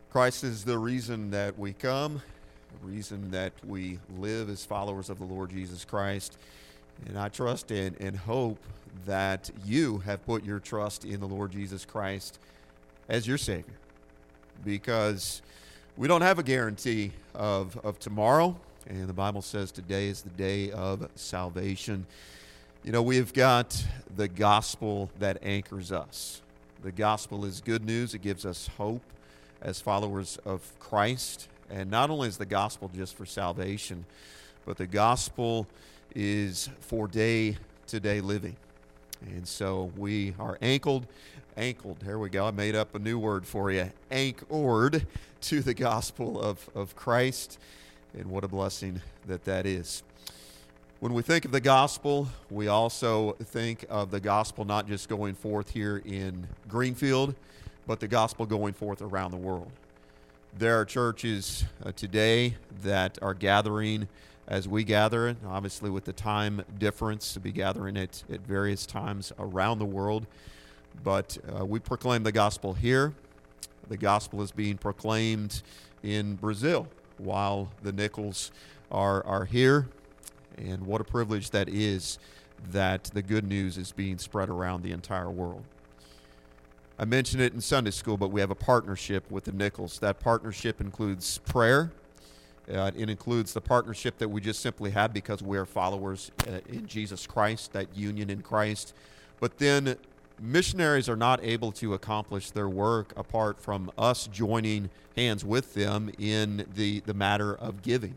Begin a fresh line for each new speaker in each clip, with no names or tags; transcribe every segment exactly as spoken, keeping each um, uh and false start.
Christ is the reason that we come, the reason that we live as followers of the Lord Jesus Christ. And I trust and, and hope that you have put your trust in the Lord Jesus Christ as your Savior, because we don't have a guarantee of, of tomorrow, and the Bible says today is the day of salvation. You know, we've got the gospel that anchors us. The gospel is good news. It gives us hope as followers of Christ. And not only is the gospel just for salvation, but the gospel is for day-to-day living. And so we are anchored, anchored, there we go, I made up a new word for you, anchored to the gospel of, of Christ. And what a blessing that that is. When we think of the gospel, we also think of the gospel not just going forth here in Greenfield, but the gospel going forth around the world. There are churches uh, today that are gathering as we gather, obviously with the time difference, to be gathering at, at various times around the world. But uh, we proclaim the gospel here. The gospel is being proclaimed in Brazil while the Nichols are, are here. And what a privilege that is, that the good news is being spread around the entire world. I mentioned it in Sunday school, but we have a partnership with the Nichols. That partnership includes prayer. Uh, it includes the partnership that we just simply have because we are followers uh, in Jesus Christ, that union in Christ. But then missionaries are not able to accomplish their work apart from us joining hands with them in the, the matter of giving.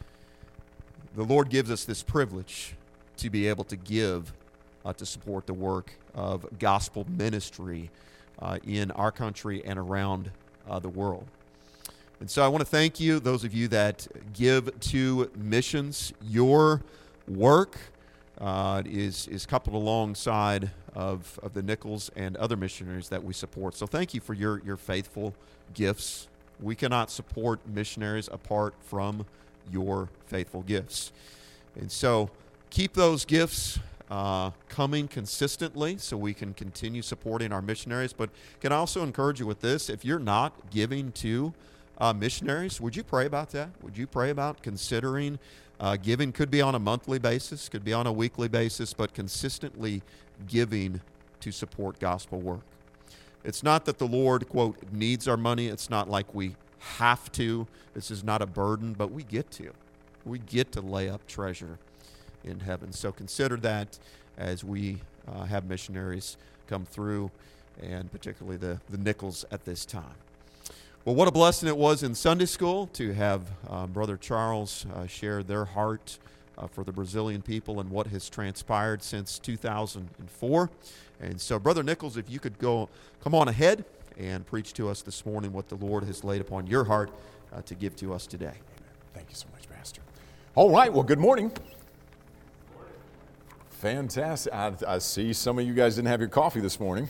The Lord gives us this privilege to be able to give uh, to support the work of gospel ministry uh, in our country and around uh, the world. And so I want to thank you, those of you that give to missions. Your work uh, is, is coupled alongside of, of the Nichols and other missionaries that we support. So thank you for your, your faithful gifts. We cannot support missionaries apart from your faithful gifts. And so keep those gifts uh, coming consistently so we can continue supporting our missionaries. But can I also encourage you with this? If you're not giving to uh, missionaries, would you pray about that? Would you pray about considering uh, giving? Could be on a monthly basis, could be on a weekly basis, but consistently giving to support gospel work. It's not that the Lord, quote, needs our money. It's not like we have to. This is not a burden, but we get to. We get to lay up treasure in heaven. So consider that as we uh, have missionaries come through, and particularly the, the Nichols at this time. Well, what a blessing it was in Sunday school to have uh, Brother Charles uh, share their heart uh, for the Brazilian people and what has transpired since two thousand four. And so, Brother Nichols, if you could go, come on ahead and preach to us this morning what the Lord has laid upon your heart uh, to give to us today.
Amen. Thank you so much, Pastor. All right, well, good morning. Good morning. Fantastic. I, I see some of you guys didn't have your coffee this morning.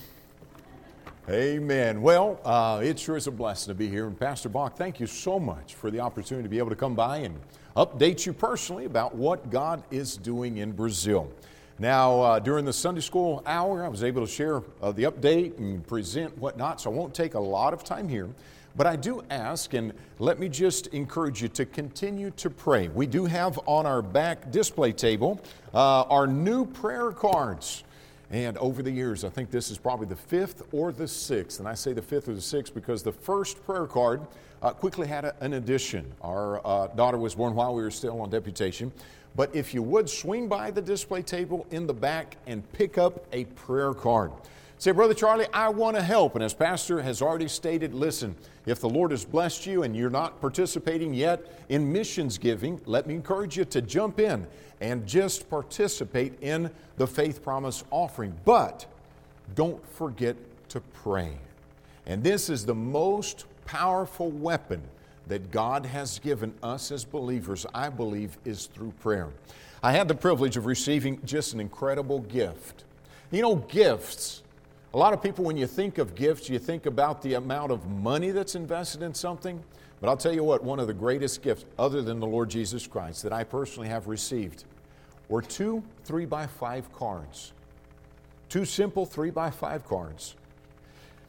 Amen. Well, uh, it sure is a blessing to be here. And Pastor Bach, thank you so much for the opportunity to be able to come by and update you personally about what God is doing in Brazil. Now, uh, during the Sunday school hour, I was able to share uh, the update and present whatnot, so I won't take a lot of time here. But I do ask, and let me just encourage you to continue to pray. We do have on our back display table uh, our new prayer cards. And over the years, I think this is probably the fifth or the sixth. And I say the fifth or the sixth because the first prayer card uh, quickly had a, an addition. Our uh, daughter was born while we were still on deputation. But if you would, swing by the display table in the back and pick up a prayer card. Say, Brother Charlie, I want to help. And as Pastor has already stated, listen, if the Lord has blessed you and you're not participating yet in missions giving, let me encourage you to jump in and just participate in the Faith Promise offering. But don't forget to pray. And this is the most powerful weapon that God has given us as believers, I believe, is through prayer. I had the privilege of receiving just an incredible gift. You know, gifts. A lot of people, when you think of gifts, you think about the amount of money that's invested in something. But I'll tell you what, one of the greatest gifts, other than the Lord Jesus Christ, that I personally have received were two three by five cards. Two simple three by five cards.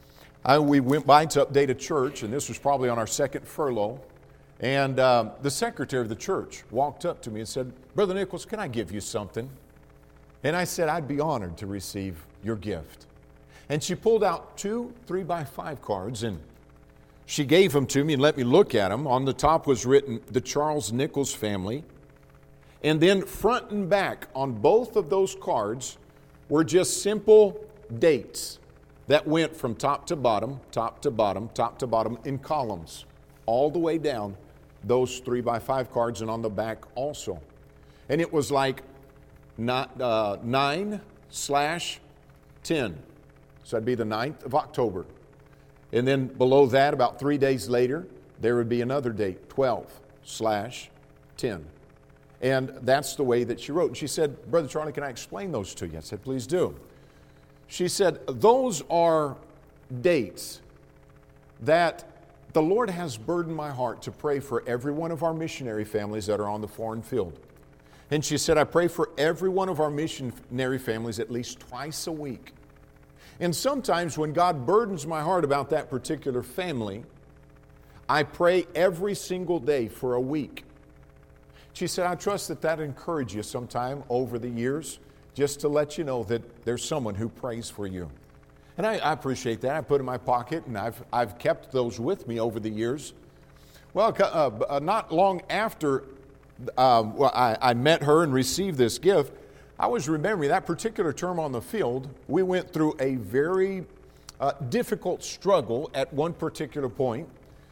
I, we went by to update a church, and this was probably on our second furlough. And um, the secretary of the church walked up to me and said, "Brother Nichols, can I give you something?" And I said, "I'd be honored to receive your gift." And she pulled out two three by five cards, and she gave them to me and let me look at them. On the top was written, "The Charles Nichols Family." And then front and back on both of those cards were just simple dates that went from top to bottom, top to bottom, top to bottom in columns, all the way down those three by five cards, and on the back also. And it was like not, uh, nine slash ten. So that'd be the ninth of October. And then below that, about three days later, there would be another date, twelve slash ten. And that's the way that she wrote. And she said, "Brother Charlie, can I explain those to you?" I said, "Please do." She said, "Those are dates that the Lord has burdened my heart to pray for every one of our missionary families that are on the foreign field." And she said, "I pray for every one of our missionary families at least twice a week. And sometimes when God burdens my heart about that particular family, I pray every single day for a week." She said, "I trust that that encouraged you sometime over the years, just to let you know that there's someone who prays for you." And I, I appreciate that. I put it in my pocket, and I've, I've kept those with me over the years. Well, uh, uh, not long after uh, well, I, I met her and received this gift, I was remembering that particular term on the field, we went through a very uh, difficult struggle at one particular point.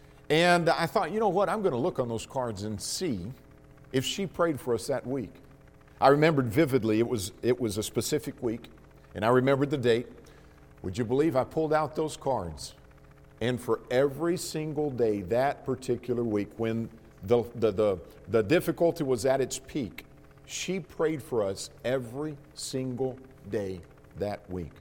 And I thought, you know what, I'm going to look on those cards and see if she prayed for us that week. I remembered vividly, it was, it was a specific week, and I remembered the date. Would you believe I pulled out those cards? And for every single day that particular week, when the, the, the, the difficulty was at its peak, she prayed for us every single day that week.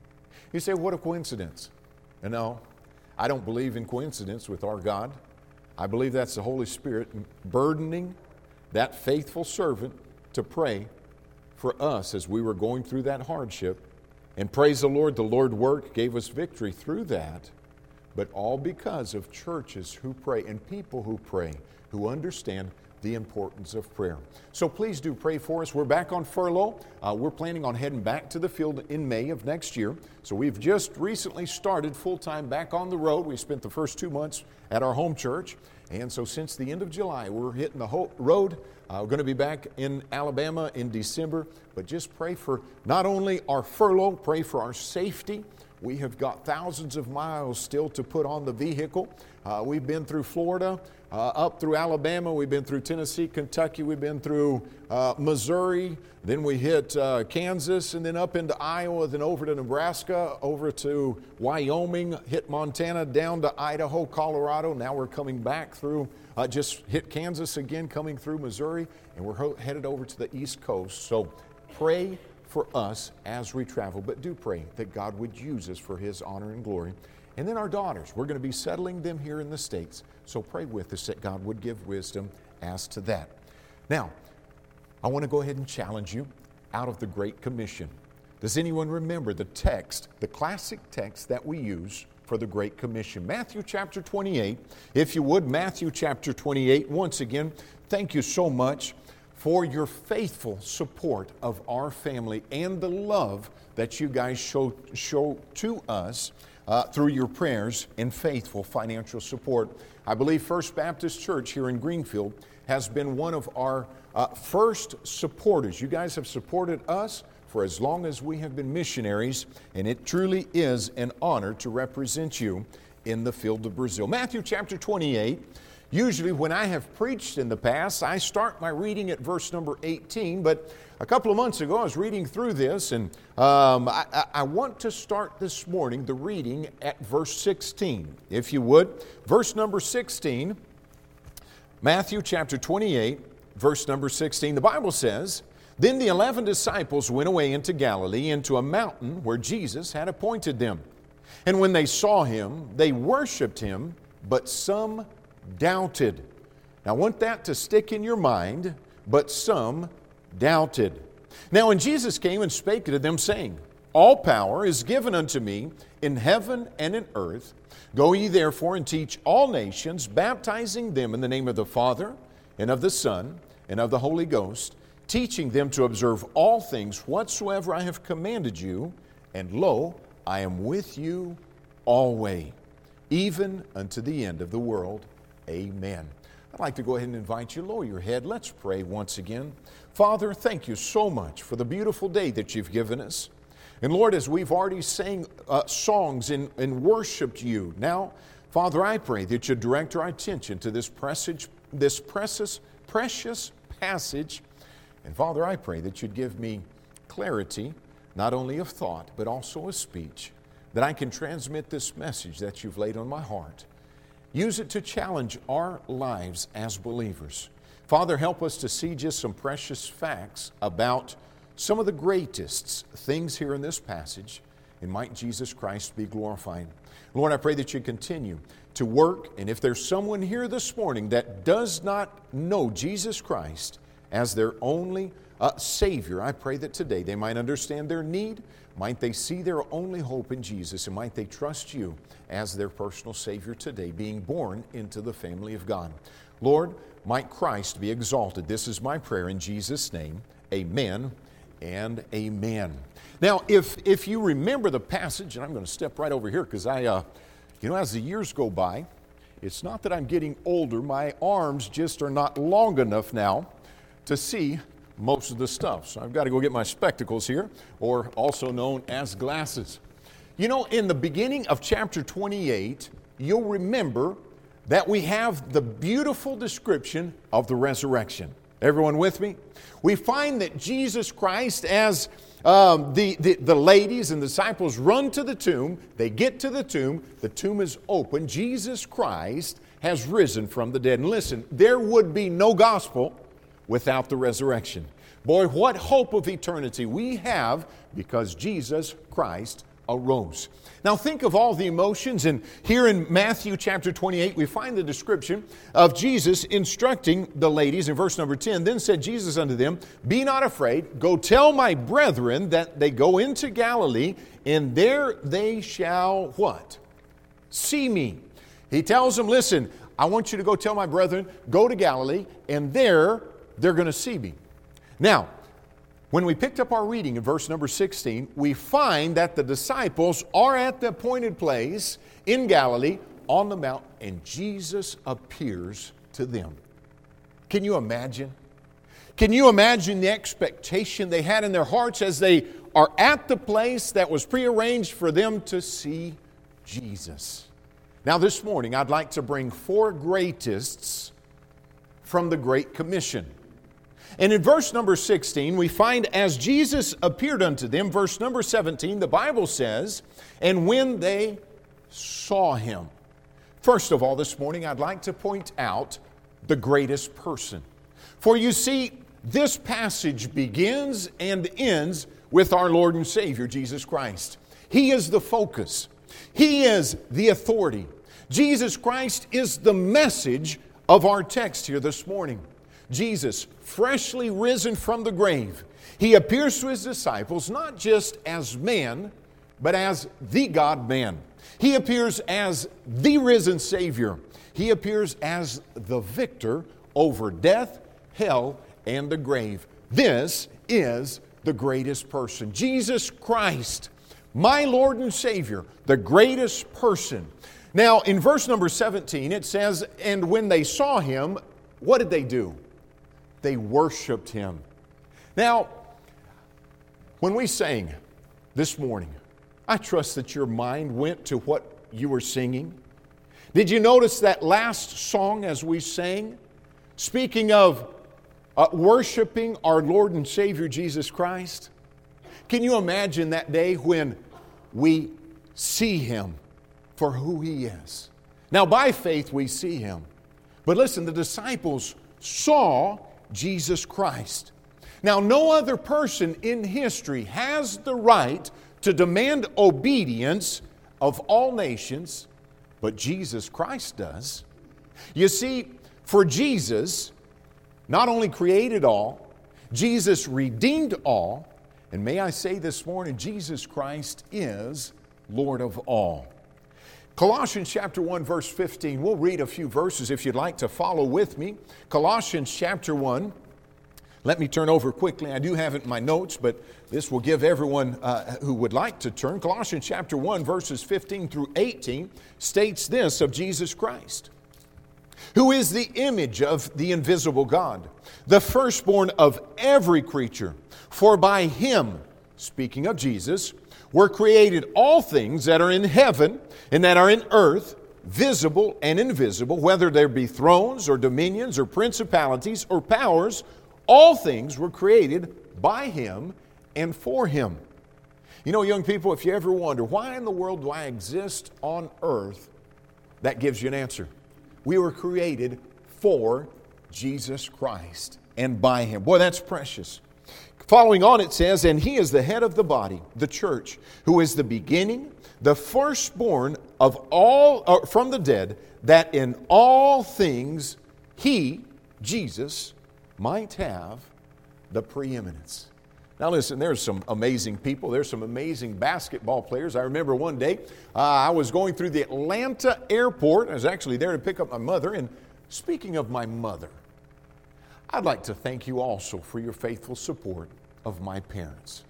You say, what a coincidence. And no, I don't believe in coincidence with our God. I believe that's the Holy Spirit burdening that faithful servant to pray for us as we were going through that hardship. And praise the Lord, the Lord worked, gave us victory through that, but all because of churches who pray and people who pray, who understand the importance of prayer. So please do pray for us. We're back on furlough. Uh, we're planning on heading back to the field in May of next year. So we've just recently started full-time back on the road. We spent the first two months at our home church. And so since the end of July, we're hitting the whole road. Uh, we're going to be back in Alabama in December. But just pray for not only our furlough, pray for our safety. We have got thousands of miles still to put on the vehicle. Uh, we've been through Florida, uh, up through Alabama. We've been through Tennessee, Kentucky. We've been through uh, Missouri. Then we hit uh, Kansas, and then up into Iowa, then over to Nebraska, over to Wyoming, hit Montana, down to Idaho, Colorado. Now we're coming back through, uh, just hit Kansas again, coming through Missouri, and we're ho- headed over to the East Coast. So pray for us as we travel, but do pray that God would use us for His honor and glory. And then our daughters, we're going to be settling them here in the States. So pray with us that God would give wisdom as to that. Now, I want to go ahead and challenge you out of the Great Commission. Does anyone remember the text, the classic text that we use for the Great Commission? Matthew chapter twenty-eight. If you would, Matthew chapter twenty-eight. Once again, thank you so much for your faithful support of our family and the love that you guys show, show to us uh, through your prayers and faithful financial support. I believe First Baptist Church here in Greenfield has been one of our uh, first supporters. You guys have supported us for as long as we have been missionaries, and it truly is an honor to represent you in the field of Brazil. Matthew chapter twenty-eight. Usually when I have preached in the past, I start my reading at verse number eighteen, but a couple of months ago I was reading through this, and um, I, I want to start this morning the reading at verse sixteen. If you would, verse number sixteen, Matthew chapter twenty-eight, verse number sixteen. The Bible says, "Then the eleven disciples went away into Galilee, into a mountain where Jesus had appointed them. And when they saw Him, they worshiped Him, but some doubted." Now I want that to stick in your mind, but some doubted. "Now when Jesus came and spake to them, saying, All power is given unto me in heaven and in earth. Go ye therefore and teach all nations, baptizing them in the name of the Father, and of the Son, and of the Holy Ghost, teaching them to observe all things whatsoever I have commanded you. And lo, I am with you always, even unto the end of the world. Amen. I'd like to go ahead and invite you, lower your head. Let's pray once again. Father, thank you so much for the beautiful day that you've given us. And Lord, as we've already sang uh, songs and, and worshiped you, now, Father, I pray that you direct our attention to this, presage, this precious, precious passage. And Father, I pray that you'd give me clarity, not only of thought, but also of speech, that I can transmit this message that you've laid on my heart. Use it to challenge our lives as believers. Father, help us to see just some precious facts about some of the greatest things here in this passage, and might Jesus Christ be glorified. Lord, I pray that you continue to work, and if there's someone here this morning that does not know Jesus Christ as their only uh, Savior, I pray that today they might understand their need, might they see their only hope in Jesus, and might they trust you as their personal Savior today, being born into the family of God. Lord, might Christ be exalted. This is my prayer in Jesus' name. Amen and amen. Now, if if you remember the passage, and I'm going to step right over here because I, uh, you know, as the years go by, it's not that I'm getting older. My arms just are not long enough now to see most of the stuff. So I've got to go get my spectacles here, or also known as glasses. You know, in the beginning of chapter twenty-eight, you'll remember that we have the beautiful description of the resurrection. Everyone with me? We find that Jesus Christ, as um, the, the, the ladies and the disciples run to the tomb, they get to the tomb, the tomb is open, Jesus Christ has risen from the dead. And listen, there would be no gospel without the resurrection. Boy, what hope of eternity we have because Jesus Christ arose. Now think of all the emotions, and here in Matthew chapter twenty-eight we find the description of Jesus instructing the ladies in verse number ten. Then said Jesus unto them, Be not afraid, go tell my brethren that they go into Galilee, and there they shall what? See me. He tells them, listen, I want you to go tell my brethren, go to Galilee, and there they're going to see me. Now, when we picked up our reading in verse number sixteen, we find that the disciples are at the appointed place in Galilee on the mount, and Jesus appears to them. Can you imagine? Can you imagine the expectation they had in their hearts as they are at the place that was prearranged for them to see Jesus? Now this morning, I'd like to bring four greatests from the Great Commission. And in verse number sixteen, we find, as Jesus appeared unto them, verse number seventeen, the Bible says, and when they saw him. First of all, this morning, I'd like to point out the greatest person. For you see, this passage begins and ends with our Lord and Savior, Jesus Christ. He is the focus. He is the authority. Jesus Christ is the message of our text here this morning. Jesus, freshly risen from the grave, he appears to his disciples not just as man, but as the God-man. He appears as the risen Savior. He appears as the victor over death, hell, and the grave. This is the greatest person. Jesus Christ, my Lord and Savior, the greatest person. Now, in verse number seventeen, it says, and when they saw him, what did they do? They worshiped him. Now, when we sang this morning, I trust that your mind went to what you were singing. Did you notice that last song as we sang? Speaking of uh, worshiping our Lord and Savior Jesus Christ. Can you imagine that day when we see him for who he is? Now, by faith we see him. But listen, the disciples saw Jesus Christ. Now, no other person in history has the right to demand obedience of all nations, but Jesus Christ does. You see, for Jesus not only created all, Jesus redeemed all, And may I say this morning, Jesus Christ is Lord of all. Colossians chapter one, verse fifteen. We'll read a few verses if you'd like to follow with me. Colossians chapter one. Let me turn over quickly. I do have it in my notes, but this will give everyone uh, who would like to turn. Colossians chapter one, verses fifteen through eighteen states this of Jesus Christ, who is the image of the invisible God, the firstborn of every creature. For by Him, speaking of Jesus, were created all things that are in heaven and that are in earth, visible and invisible, whether there be thrones or dominions or principalities or powers. All things were created by Him and for Him. You know, young people, if you ever wonder, why in the world do I exist on earth? That gives you an answer. We were created for Jesus Christ and by Him. Boy, that's precious. Following on, it says, and He is the head of the body, the church, who is the beginning, the firstborn of all uh, from the dead, that in all things He, Jesus, might have the preeminence. Now listen, there's some amazing people. There's some amazing basketball players. I remember one day uh, I was going through the Atlanta airport. I was actually there to pick up my mother. And speaking of my mother, I'd like to thank you also for your faithful support of my parents.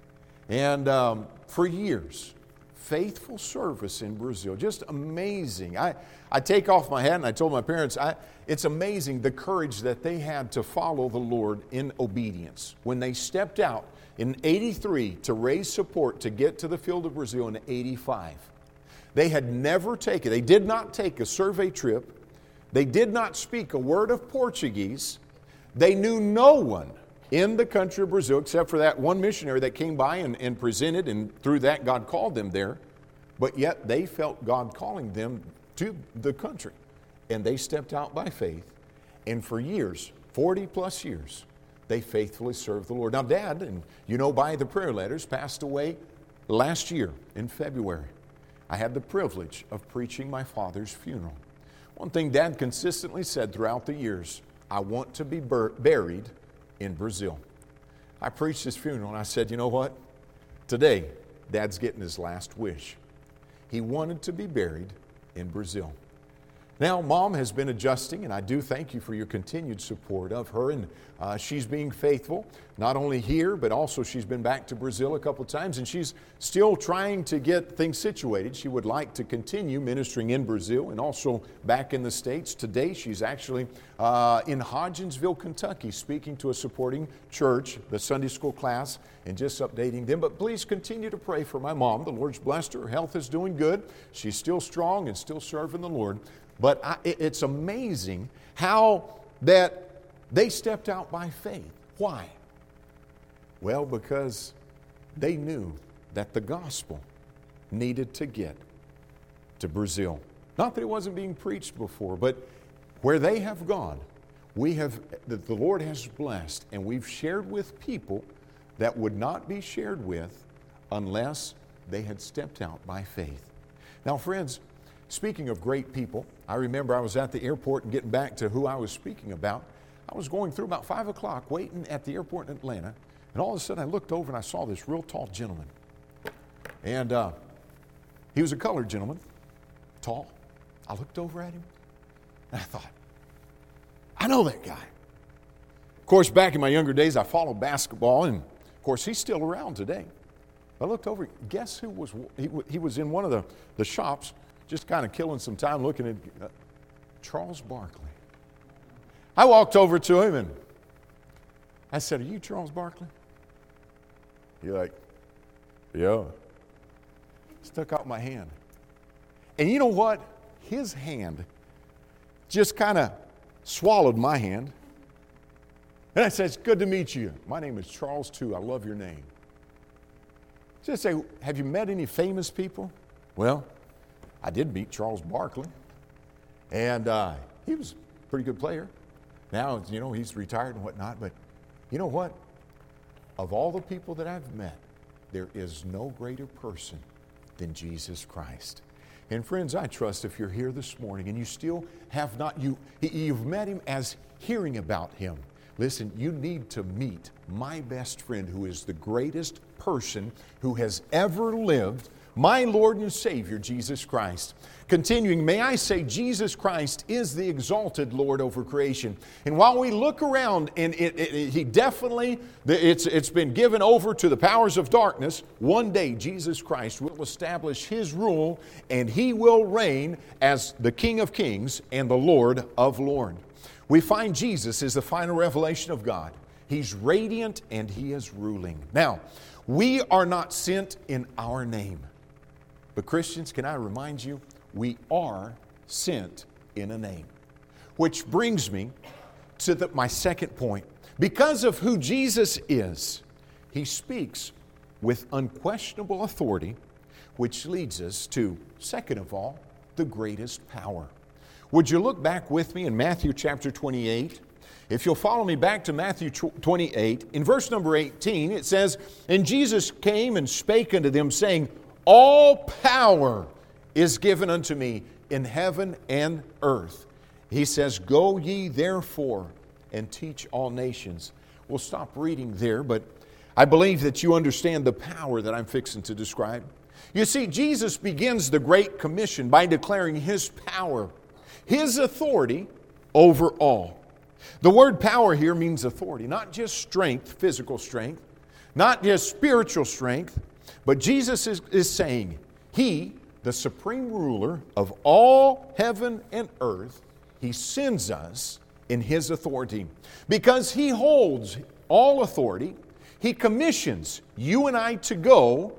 And um, for years, faithful service in Brazil. Just amazing. I, I take off my hat and I told my parents, I, it's amazing the courage that they had to follow the Lord in obedience. When they stepped out in eighty-three to raise support to get to the field of Brazil in eighty-five, they had never taken, they did not take a survey trip. They did not speak a word of Portuguese. They knew no one in the country of Brazil except for that one missionary that came by and, and presented, and through that God called them there. But yet they felt God calling them to the country. And they stepped out by faith. And for years, forty plus years, they faithfully served the Lord. Now Dad, and you know by the prayer letters, passed away last year in February. I had the privilege of preaching my father's funeral. One thing Dad consistently said throughout the years, I want to be bur- buried in Brazil. I preached his funeral and I said, you know what? Today, Dad's getting his last wish. He wanted to be buried in Brazil. Now, Mom has been adjusting, and I do thank you for your continued support of her, and uh, she's being faithful, not only here, but also she's been back to Brazil a couple times, and she's still trying to get things situated. She would like to continue ministering in Brazil and also back in the States. Today, she's actually uh, in Hodgensville, Kentucky, speaking to a supporting church, the Sunday school class, and just updating them. But please continue to pray for my mom. The Lord's blessed her. Her health is doing good. She's still strong and still serving the Lord. But I, it's amazing how that they stepped out by faith. Why? Well, because they knew that the gospel needed to get to Brazil. Not that it wasn't being preached before, but where they have gone, we have, that the Lord has blessed, and we've shared with people that would not be shared with unless they had stepped out by faith. Now, friends, speaking of great people, I remember I was at the airport and getting back to who I was speaking about. I was going through about five o'clock waiting at the airport in Atlanta, and all of a sudden I looked over and I saw this real tall gentleman. And uh, he was a colored gentleman, tall. I looked over at him and I thought, I know that guy. Of course, back in my younger days, I followed basketball, and of course, he's still around today. I looked over, guess who was, he, he was in one of the, the shops, just kind of killing some time looking at uh, Charles Barkley. I walked over to him and I said, are you Charles Barkley? He's like, yeah. Stuck out my hand. And you know what? His hand just kind of swallowed my hand. And I said, it's good to meet you. My name is Charles too. I love your name. Just say, have you met any famous people? Well, I did meet Charles Barkley, and uh, he was a pretty good player. Now, you know, he's retired and whatnot, but you know what? Of all the people that I've met, there is no greater person than Jesus Christ. And friends, I trust if you're here this morning and you still have not, you, you've met him as hearing about him, Listen, you need to meet my best friend who is the greatest person who has ever lived, my Lord and Savior, Jesus Christ. Continuing, may I say Jesus Christ is the exalted Lord over creation. And while we look around, and it, it, it, He definitely, it's, it's been given over to the powers of darkness, one day Jesus Christ will establish His rule and He will reign as the King of Kings and the Lord of Lords. We find Jesus is the final revelation of God. He's radiant and He is ruling. Now, we are not sent in our name. But Christians, can I remind you, we are sent in a name. Which brings me to the, my second point. Because of who Jesus is, He speaks with unquestionable authority, which leads us to, second of all, the greatest power. Would you look back with me in Matthew chapter twenty-eight? If you'll follow me back to Matthew twenty-eight, in verse number eighteen, it says, "And Jesus came and spake unto them, saying, All power is given unto me in heaven and earth." He says, "Go ye therefore and teach all nations." We'll stop reading there, but I believe that you understand the power that I'm fixing to describe. You see, Jesus begins the Great Commission by declaring His power, His authority over all. The word power here means authority, not just strength, physical strength, not just spiritual strength, but Jesus is, is saying, He, the supreme ruler of all heaven and earth, He sends us in His authority. Because He holds all authority, He commissions you and I to go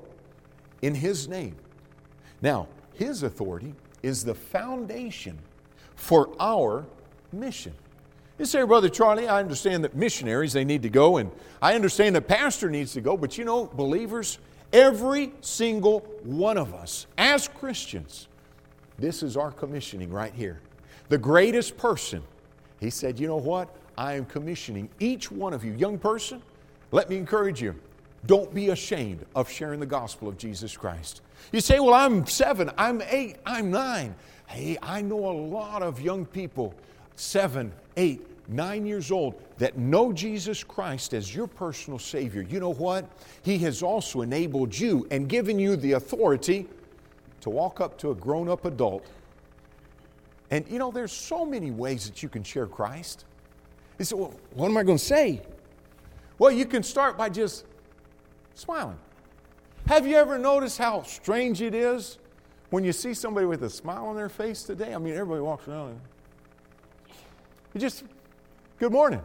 in His name. Now, His authority is the foundation for our mission. You say, Brother Charlie, I understand that missionaries, they need to go, and I understand that pastor needs to go, but you know, believers, every single one of us, as Christians, this is our commissioning right here. The greatest person, He said, you know what? I am commissioning each one of you. Young person, let me encourage you. Don't be ashamed of sharing the gospel of Jesus Christ. You say, well, I'm seven, I'm eight, I'm nine. Hey, I know a lot of young people, seven, eight, nine years old, that know Jesus Christ as your personal Savior. You know what? He has also enabled you and given you the authority to walk up to a grown-up adult. And you know, there's so many ways that you can share Christ. You say, well, what am I going to say? Well, you can start by just smiling. Have you ever noticed how strange it is when you see somebody with a smile on their face today? I mean, everybody walks around and you just, good morning.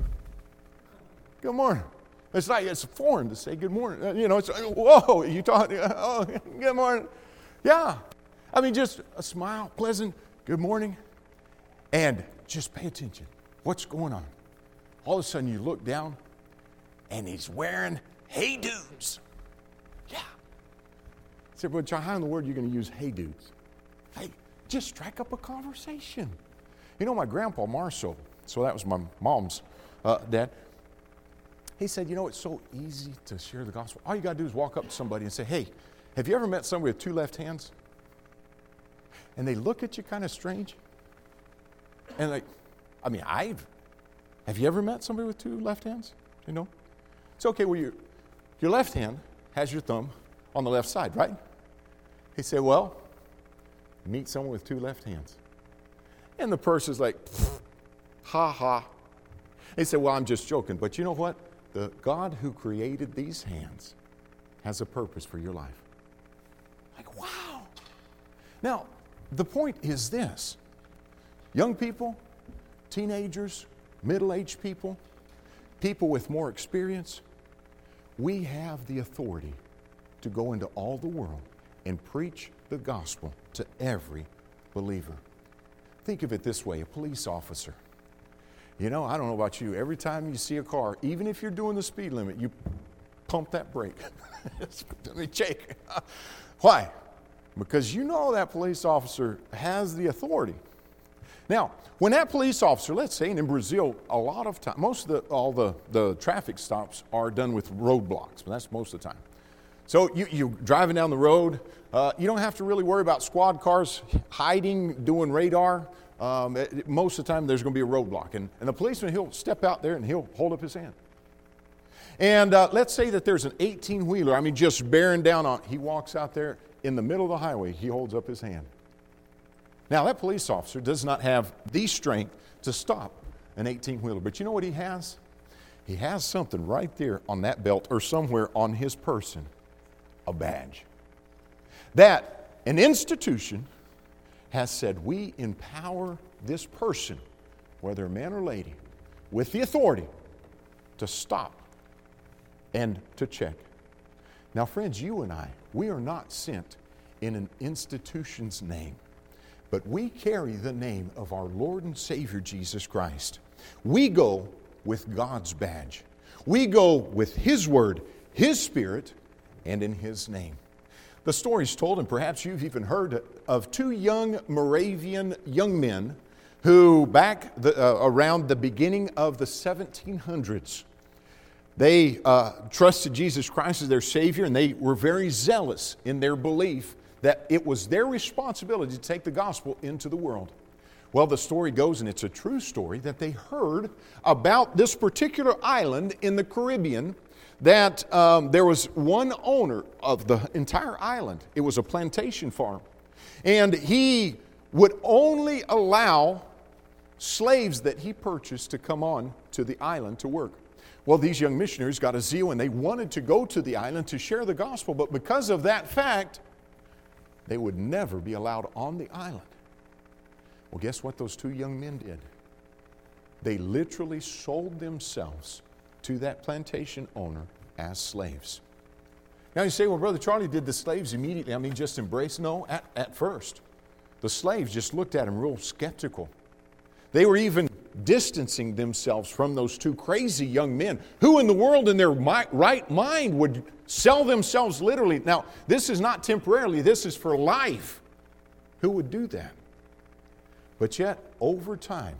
Good morning. It's like it's foreign to say good morning. You know, it's, whoa, you talking, oh, good morning. Yeah. I mean, just a smile, pleasant, good morning. And just pay attention. What's going on? All of a sudden you look down and he's wearing hey dudes. Yeah. I said, well, John, how in the world are you going to use hey dudes? Hey, just strike up a conversation. You know, my grandpa Marshall, so that was my mom's uh, dad, he said, you know, it's so easy to share the gospel. All you got to do is walk up to somebody and say, hey, have you ever met somebody with two left hands? And they look at you kind of strange. And like, I mean, I've, have you ever met somebody with two left hands? You know? It's okay, well, your, your left hand has your thumb on the left side, right? He said, well, meet someone with two left hands. And the person's like, ha ha. He said, well, I'm just joking. But you know what? The God who created these hands has a purpose for your life. Like, wow. Now, the point is this. Young people, teenagers, middle-aged people, people with more experience, we have the authority to go into all the world and preach the gospel to every believer. Think of it this way, a police officer. You know, I don't know about you, every time you see a car, even if you're doing the speed limit, you pump that brake. Let me check. Why? Because you know that police officer has the authority. Now, when that police officer, let's say, and in Brazil, a lot of time, most of the, all the, the traffic stops are done with roadblocks, but that's most of the time. So you, you're driving down the road, uh, you don't have to really worry about squad cars hiding, doing radar. um, it, most of the time there's going to be a roadblock. And, and the policeman, he'll step out there and he'll hold up his hand. And uh, let's say that there's an eighteen-wheeler, I mean, just bearing down on, he walks out there in the middle of the highway, he holds up his hand. Now, that police officer does not have the strength to stop an eighteen-wheeler, but you know what he has? He has something right there on that belt or somewhere on his person, a badge. That an institution has said, we empower this person, whether a man or lady, with the authority to stop and to check. Now, friends, you and I, we are not sent in an institution's name, but we carry the name of our Lord and Savior Jesus Christ. We go with God's badge. We go with His Word, His Spirit, and in His name. The story's told, and perhaps you've even heard of two young Moravian young men who back the, uh, around the beginning of the seventeen hundreds, they uh, trusted Jesus Christ as their Savior, and they were very zealous in their belief that it was their responsibility to take the gospel into the world. Well, the story goes, and it's a true story, that they heard about this particular island in the Caribbean, that um, there was one owner of the entire island. It was a plantation farm. And he would only allow slaves that he purchased to come on to the island to work. Well, these young missionaries got a zeal, and they wanted to go to the island to share the gospel, but because of that fact, they would never be allowed on the island. Well, guess what those two young men did? They literally sold themselves to that plantation owner as slaves. Now you say, well, Brother Charlie, did the slaves immediately, I mean, just embrace? No, at, at first. The slaves just looked at him real skeptical. They were even distancing themselves from those two crazy young men. Who in the world in their mi- right mind would sell themselves literally? Now, this is not temporarily, this is for life. Who would do that? But yet, over time,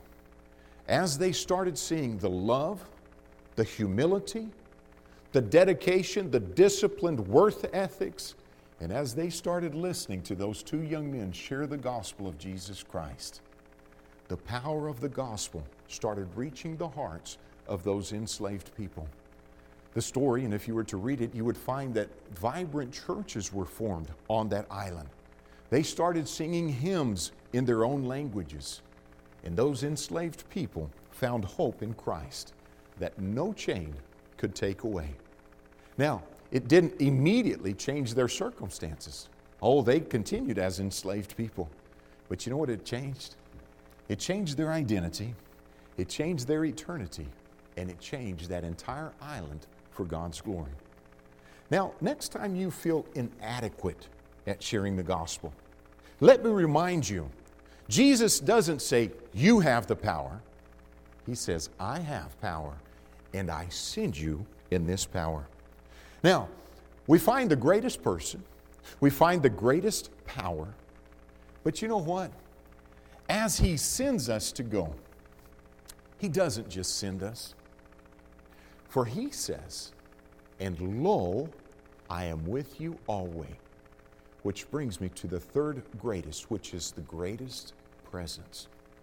as they started seeing the love, the humility, the dedication, the disciplined worth ethics, and as they started listening to those two young men share the gospel of Jesus Christ, the power of the gospel started reaching the hearts of those enslaved people. The story, and if you were to read it, you would find that vibrant churches were formed on that island. They started singing hymns in their own languages. And those enslaved people found hope in Christ that no chain could take away. Now, it didn't immediately change their circumstances. Oh, they continued as enslaved people. But you know what it changed? It changed their identity, it changed their eternity, and it changed that entire island for God's glory. Now, next time you feel inadequate at sharing the gospel, let me remind you, Jesus doesn't say, you have the power. He says, I have power, and I send you in this power. Now, we find the greatest person, we find the greatest power, but you know what? As He sends us to go, He doesn't just send us. For He says, and lo, I am with you always. Which brings me to the third greatest, which is the greatest presence.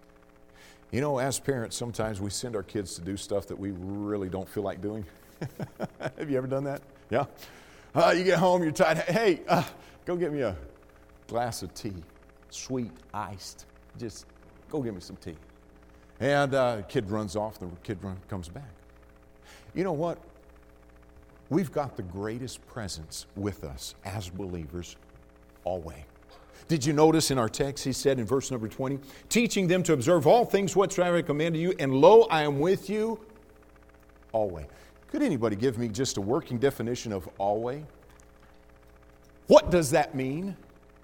You know, as parents, sometimes we send our kids to do stuff that we really don't feel like doing. Have you ever done that? Yeah? Uh, you get home, you're tired. Hey, uh, go get me a glass of tea, sweet, iced. Just go get me some tea. And uh, the kid runs off, the kid run, comes back. You know what? We've got the greatest presence with us as believers always. Did you notice in our text, he said in verse number twenty, teaching them to observe all things whatsoever I command you, and lo, I am with you always. Could anybody give me just a working definition of always? What does that mean?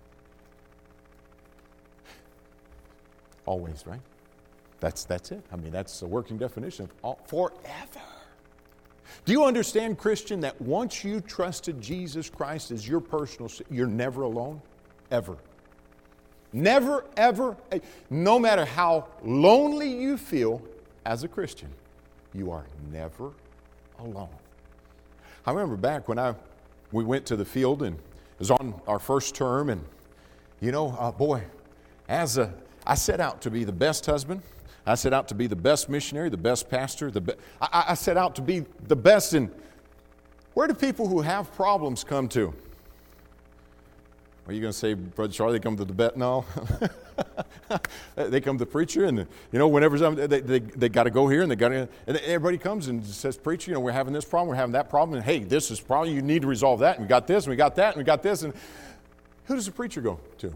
Always, right? That's, that's it. I mean, that's the working definition of all, forever. Do you understand, Christian, that once you trusted Jesus Christ as your personal, you're never alone? Ever. Never, ever. No matter how lonely you feel as a Christian, you are never alone. I remember back when I we went to the field and it was on our first term, and you know, uh, boy, as a I set out to be the best husband. I set out to be the best missionary, the best pastor. The be- I, I set out to be the best in... Where do people who have problems come to? Are you going to say, Brother Charlie, they come to the bet? No. They come to the preacher, and, you know, whenever something, they, they, they got to go here, and they got to, and everybody comes and says, preacher, you know, we're having this problem, we're having that problem, and hey, this is problem, you need to resolve that, and we got this, and we got that, and we got this, and who does the preacher go to?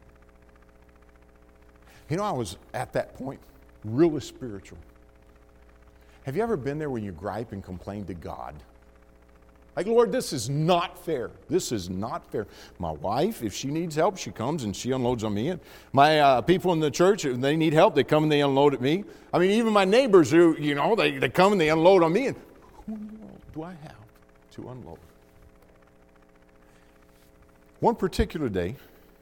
You know, I was at that point, really spiritual. Have you ever been there when you gripe and complain to God? Like, Lord, this is not fair. This is not fair. My wife, if she needs help, she comes and she unloads on me. My uh, people in the church, if they need help, they come and they unload at me. I mean, even my neighbors who, you know, they, they come and they unload on me. And who in the world do I have to unload? One particular day,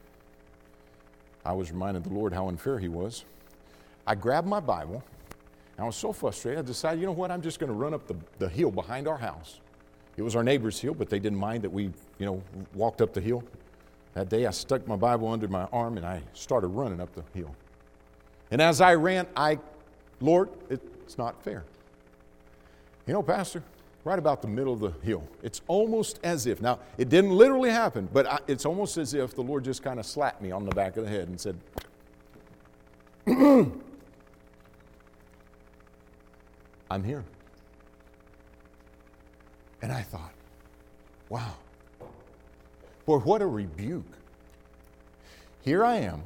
I was reminded the Lord how unfair He was. I grabbed my Bible, and I was so frustrated, I decided, you know what, I'm just going to run up the, the hill behind our house. It was our neighbor's hill, but they didn't mind that we, you know, walked up the hill. That day I stuck my Bible under my arm and I started running up the hill. And as I ran, I, Lord, it's not fair. You know, Pastor, right about the middle of the hill, it's almost as if, now, it didn't literally happen, but I, it's almost as if the Lord just kind of slapped me on the back of the head and said, I'm here. And I thought, wow, boy, what a rebuke. Here I am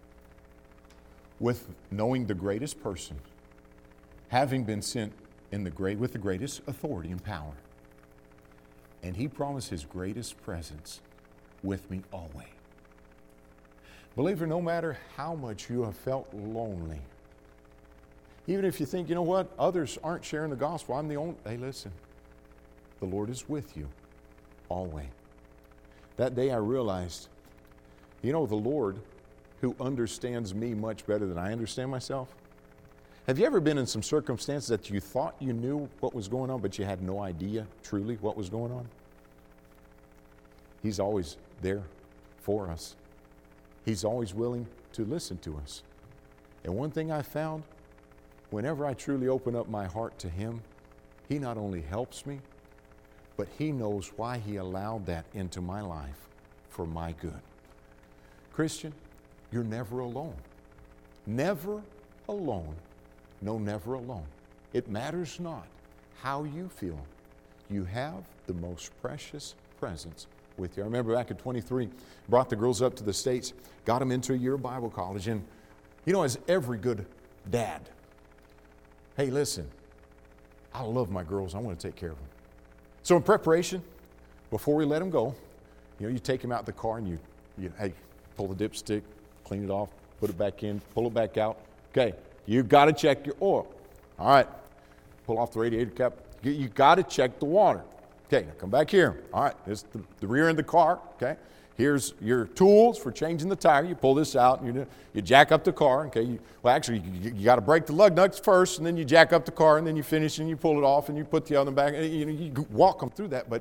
with knowing the greatest person, having been sent in the great with the greatest authority and power. And He promised His greatest presence with me always. Believer, no matter how much you have felt lonely, even if you think, you know what, others aren't sharing the gospel, I'm the only, hey, listen. The Lord is with you always. That day I realized, you know, the Lord who understands me much better than I understand myself. Have you ever been in some circumstances that you thought you knew what was going on, but you had no idea truly what was going on? He's always there for us. He's always willing to listen to us. And one thing I found, whenever I truly open up my heart to Him, He not only helps me, but He knows why He allowed that into my life for my good. Christian, you're never alone. Never alone. No, never alone. It matters not how you feel. You have the most precious presence with you. I remember back at twenty-three, brought the girls up to the States, got them into a year of Bible college, and you know, as every good dad, hey, listen, I love my girls. I want to take care of them. So in preparation, before we let them go, you know, you take them out the car and you, you hey, pull the dipstick, clean it off, put it back in, pull it back out. Okay, you've got to check your oil. All right, pull off the radiator cap. You, you got to check the water. Okay, now come back here. All right, this is the, the rear end of the car. Okay, here's your tools for changing the tire. You pull this out and you, you jack up the car. Okay, you, well actually you, you got to break the lug nuts first, and then you jack up the car, and then you finish and you pull it off and you put the other back. And you, you walk them through that, but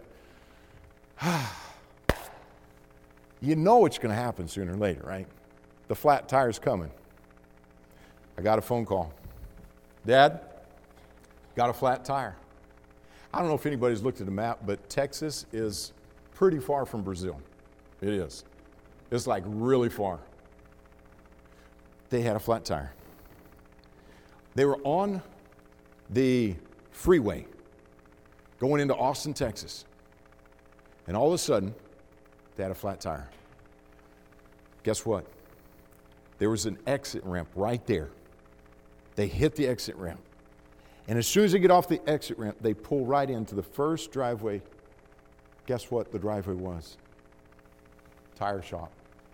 you know it's going to happen sooner or later, right? The flat tire's coming. I got a phone call. Dad, got a flat tire. I don't know if anybody's looked at the map, but Texas is pretty far from Brazil. It is. It's like really far. They had a flat tire. They were on the freeway going into Austin, Texas. And all of a sudden, they had a flat tire. Guess what? There was an exit ramp right there. They hit the exit ramp. And as soon as they get off the exit ramp, they pull right into the first driveway. Guess what the driveway was? Tire shop.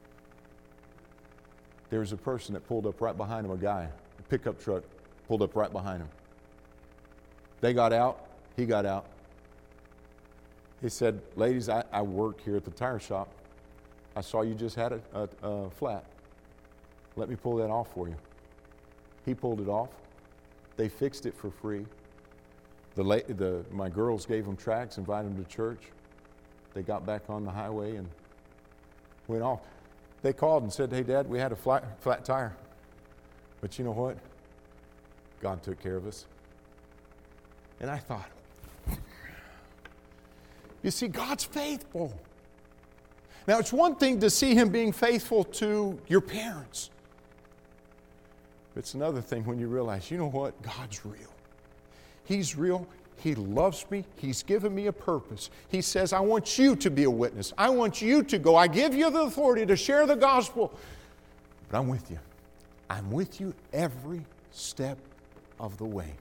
There was a person that pulled up right behind him, a guy, a pickup truck pulled up right behind him. They got out, he got out. He said, ladies, I, I work here at the tire shop. I saw you just had a, a, a flat. Let me pull that off for you. He pulled it off. They fixed it for free. The, la- the my girls gave them tracts, invited them to church. They got back on the highway and went off. They called and said, hey, Dad, we had a flat, flat tire. But you know what? God took care of us. And I thought, you see, God's faithful. Now, it's one thing to see Him being faithful to your parents. It's another thing when you realize, you know what? God's real. He's real. He loves me. He's given me a purpose. He says, I want you to be a witness. I want you to go. I give you the authority to share the gospel. But I'm with you. I'm with you every step of the way.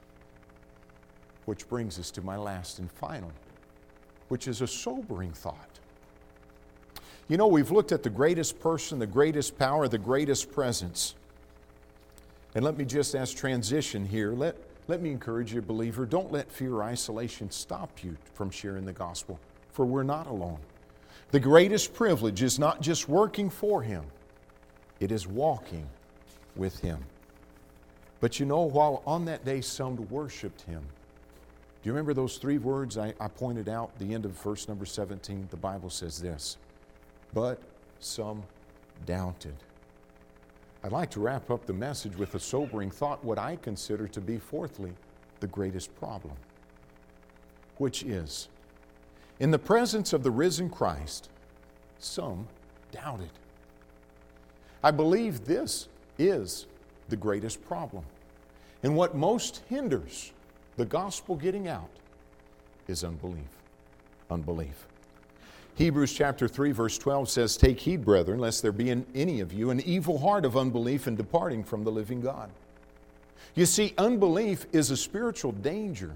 Which brings us to my last and final, which is a sobering thought. You know, we've looked at the greatest person, the greatest power, the greatest presence. And let me just as transition here, let, let me encourage you, believer, don't let fear or isolation stop you from sharing the gospel, for we're not alone. The greatest privilege is not just working for Him, it is walking with Him. But you know, while on that day some worshiped Him, do you remember those three words I, I pointed out, the end of verse number seventeen? The Bible says this, but some doubted. I'd like to wrap up the message with a sobering thought, what I consider to be, fourthly, the greatest problem, which is, in the presence of the risen Christ, some doubted. I believe this is the greatest problem. And what most hinders the gospel getting out is unbelief. Unbelief. Hebrews chapter three verse twelve says, take heed, brethren, lest there be in any of you an evil heart of unbelief in departing from the living God. You see, unbelief is a spiritual danger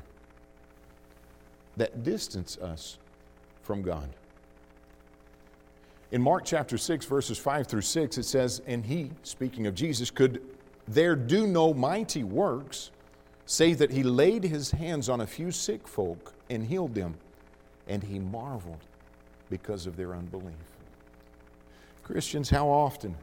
that distances us from God. In Mark chapter six verses five through six it says, and He, speaking of Jesus, could there do no mighty works, save that He laid His hands on a few sick folk and healed them, and He marveled because of their unbelief. Christians, how often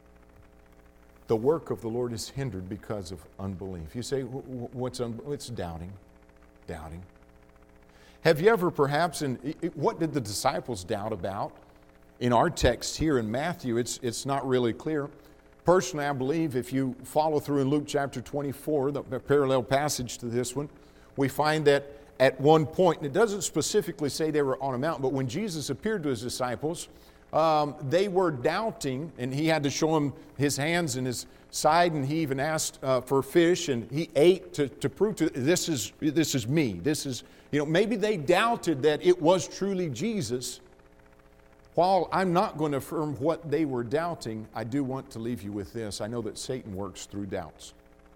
the work of the Lord is hindered because of unbelief? You say, what's un- it's doubting, doubting. Have you ever perhaps, and what did the disciples doubt about? In our text here in Matthew, it's, it's not really clear. Personally, I believe if you follow through in Luke chapter twenty-four, the parallel passage to this one, we find that at one point, and it doesn't specifically say they were on a mountain, but when Jesus appeared to His disciples, um, they were doubting, and He had to show them His hands and His side, and He even asked uh, for fish, and He ate to, to prove to this is this is me. This is, you know, maybe they doubted that it was truly Jesus. While I'm not going to affirm what they were doubting, I do want to leave you with this. I know that Satan works through doubts.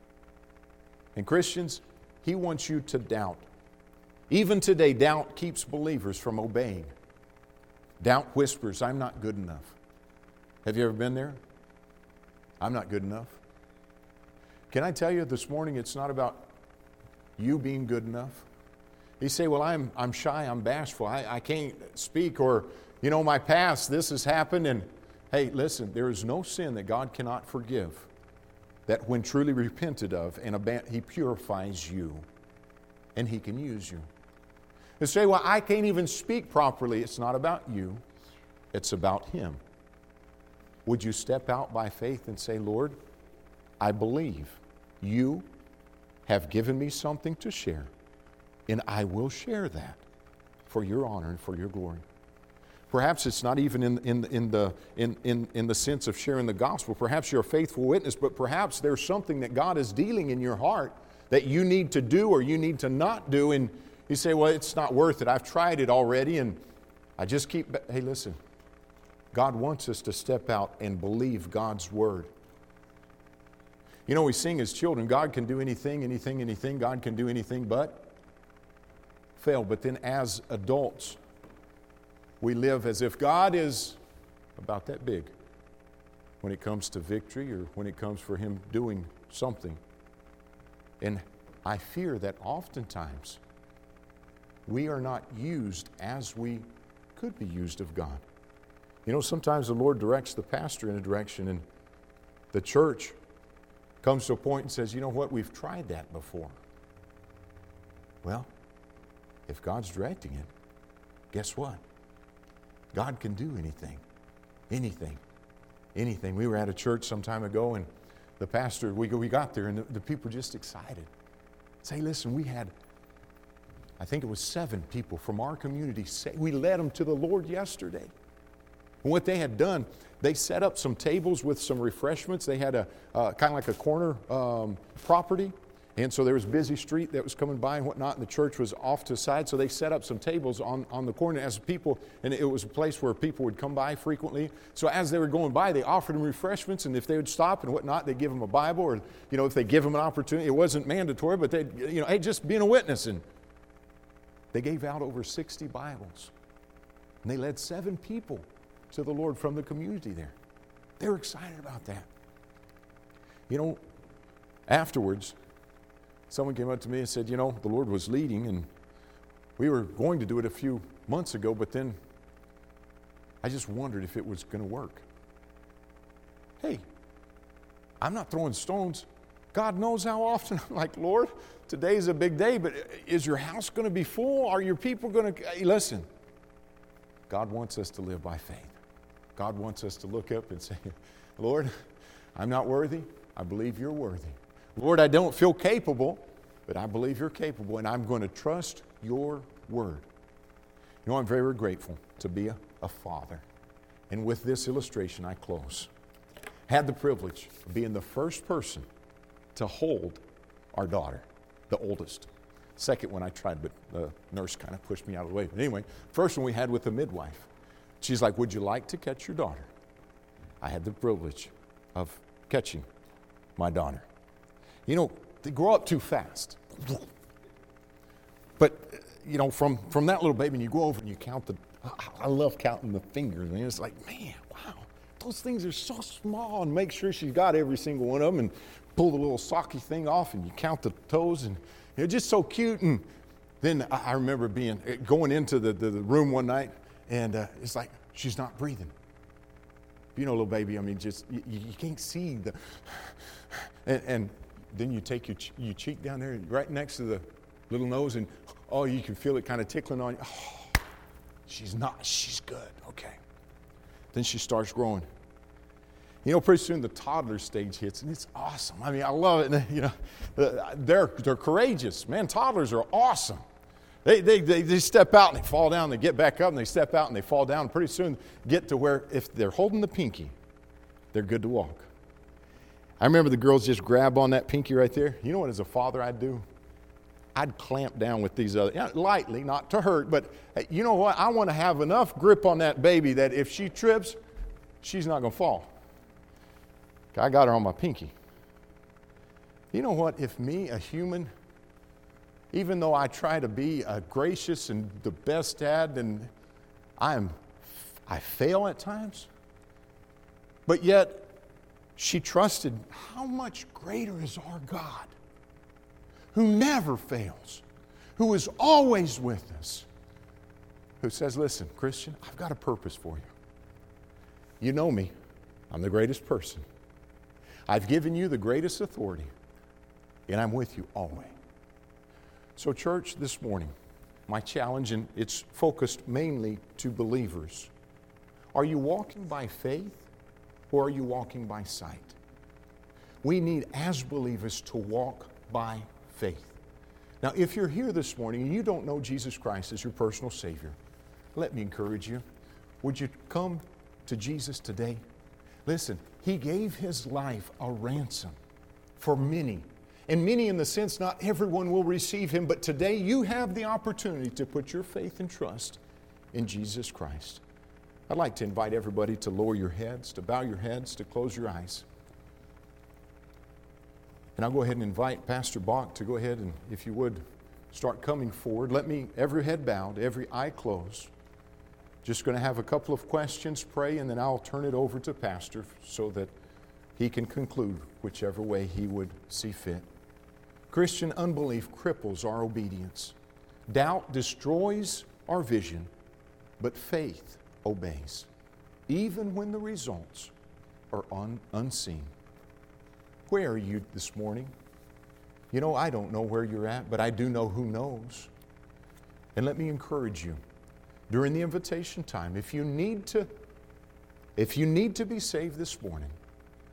And Christians, he wants you to doubt. Even today, doubt keeps believers from obeying. Doubt whispers, I'm not good enough. Have you ever been there? I'm not good enough. Can I tell you this morning, it's not about you being good enough. You say, well, I'm, I'm shy, I'm bashful, I, I can't speak, or, you know, my past, this has happened. And hey, listen, there is no sin that God cannot forgive that when truly repented of, and aban- He purifies you, and He can use you. You say, well, I can't even speak properly. It's not about you. It's about Him. Would you step out by faith and say, Lord, I believe You have given me something to share, and I will share that for Your honor and for Your glory. Perhaps it's not even in, in, in, the, in, in, in the sense of sharing the gospel. Perhaps you're a faithful witness, but perhaps there's something that God is dealing in your heart that you need to do or you need to not do, and you say, well, it's not worth it. I've tried it already, and I just keep... Hey, listen. God wants us to step out and believe God's Word. You know, we sing as children, God can do anything, anything, anything. God can do anything but fail. But then as adults, we live as if God is about that big when it comes to victory or when it comes for Him doing something. And I fear that oftentimes we are not used as we could be used of God. You know, sometimes the Lord directs the pastor in a direction, and the church comes to a point and says, you know what, we've tried that before. Well, if God's directing it, guess what? God can do anything. Anything. Anything. We were at a church some time ago, and the pastor, we, we got there, and the, the people were just excited. Say, listen, we had, I think it was seven people from our community say, we led them to the Lord yesterday. And what they had done, they set up some tables with some refreshments. They had a uh, kind of like a corner um, property. And so there was a busy street that was coming by and whatnot, and the church was off to the side. So they set up some tables on, on the corner as people, and it was a place where people would come by frequently. So as they were going by, they offered them refreshments, and if they would stop and whatnot, they'd give them a Bible, or, you know, if they give them an opportunity, it wasn't mandatory, but they'd, you know, hey, just being a witness. And they gave out over sixty Bibles. And they led seven people to the Lord from the community there. They were excited about that. You know, afterwards, someone came up to me and said, you know, the Lord was leading, and we were going to do it a few months ago, but then I just wondered if it was going to work. Hey, I'm not throwing stones. God knows how often I'm like, Lord, today's a big day, but is your house going to be full? Are your people going to... Hey, listen, God wants us to live by faith. God wants us to look up and say, Lord, I'm not worthy. I believe you're worthy. Lord, I don't feel capable, but I believe you're capable, and I'm going to trust your word. You know, I'm very grateful to be a, a father. And with this illustration, I close. Had the privilege of being the first person to hold our daughter, the oldest. Second one I tried, but the nurse kind of pushed me out of the way. But anyway, first one we had with the midwife. She's like, would you like to catch your daughter? I had the privilege of catching my daughter. You know, they grow up too fast. But, you know, from, from that little baby, and you go over and you count the, I love counting the fingers. And it's like, man, wow, those things are so small. And make sure she's got every single one of them, and pull the little socky thing off, and you count the toes, and they're just so cute. And then I remember being, going into the, the, the room one night, and uh, it's like, she's not breathing. You know, little baby, I mean, just, you, you can't see the, and, and then you take your, your cheek down there right next to the little nose, and oh, you can feel it kind of tickling on you. Oh, she's not, she's good, okay. Then she starts growing. You know, pretty soon the toddler stage hits, and it's awesome. I mean, I love it. And, you know, they're, they're courageous. Man, toddlers are awesome. They, they, they, they step out and they fall down, they get back up, and they step out and they fall down, and pretty soon get to where if they're holding the pinky, they're good to walk. I remember the girls just grab on that pinky right there. You know what, as a father, I'd do? I'd clamp down with these other, you know, lightly, not to hurt, but you know what? I want to have enough grip on that baby that if she trips, she's not going to fall. I got her on my pinky. You know what? If me, a human, even though I try to be a gracious and the best dad, and I'm, I fail at times, but yet she trusted, how much greater is our God, who never fails, who is always with us, who says, listen, Christian, I've got a purpose for you. You know me. I'm the greatest person. I've given you the greatest authority, and I'm with you always. So, church, this morning, my challenge, and it's focused mainly to believers. Are you walking by faith, or are you walking by sight? We need, as believers, to walk by faith. Now, if you're here this morning and you don't know Jesus Christ as your personal Savior, let me encourage you. Would you come to Jesus today? Listen, He gave His life a ransom for many. And many in the sense not everyone will receive Him, but today you have the opportunity to put your faith and trust in Jesus Christ. I'd like to invite everybody to lower your heads, to bow your heads, to close your eyes. And I'll go ahead and invite Pastor Bach to go ahead and, if you would, start coming forward. Let me, every head bowed, every eye closed. Just going to have a couple of questions, pray, and then I'll turn it over to Pastor so that he can conclude whichever way he would see fit. Christian unbelief cripples our obedience. Doubt destroys our vision, but faith obeys, even when the results are un- unseen. Where are you this morning? You know, I don't know where you're at, but I do know who knows. And let me encourage you. During the invitation time, if you need to, if you need to be saved this morning,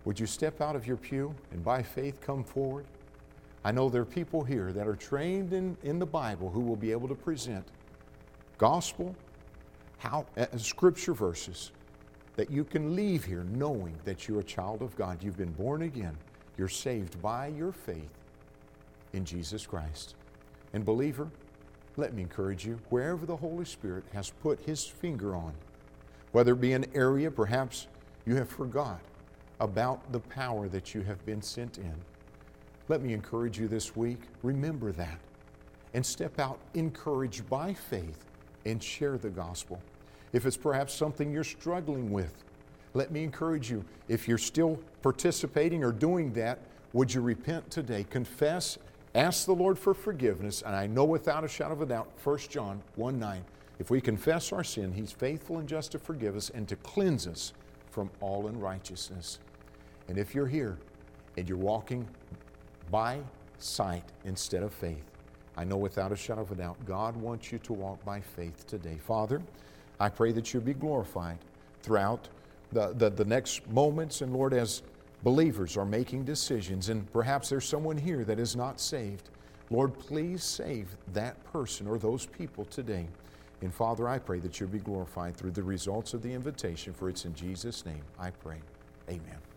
would you step out of your pew and by faith come forward? I know there are people here that are trained in, in the Bible who will be able to present gospel, how, uh, scripture verses that you can leave here knowing that you're a child of God. You've been born again. You're saved by your faith in Jesus Christ. And believer, let me encourage you, wherever the Holy Spirit has put His finger on, whether it be an area perhaps you have forgot about the power that you have been sent in, let me encourage you this week, remember that and step out encouraged by faith and share the gospel. If it's perhaps something you're struggling with, let me encourage you, if you're still participating or doing that, would you repent today? Confess, ask the Lord for forgiveness, and I know without a shadow of a doubt, First John one nine, if we confess our sin, He's faithful and just to forgive us and to cleanse us from all unrighteousness. And if you're here and you're walking by sight instead of faith, I know without a shadow of a doubt, God wants you to walk by faith today. Father, I pray that you'll be glorified throughout the, the, the next moments. And Lord, as believers are making decisions, and perhaps there's someone here that is not saved, Lord, please save that person or those people today. And Father, I pray that you'll be glorified through the results of the invitation, for it's in Jesus' name I pray. Amen.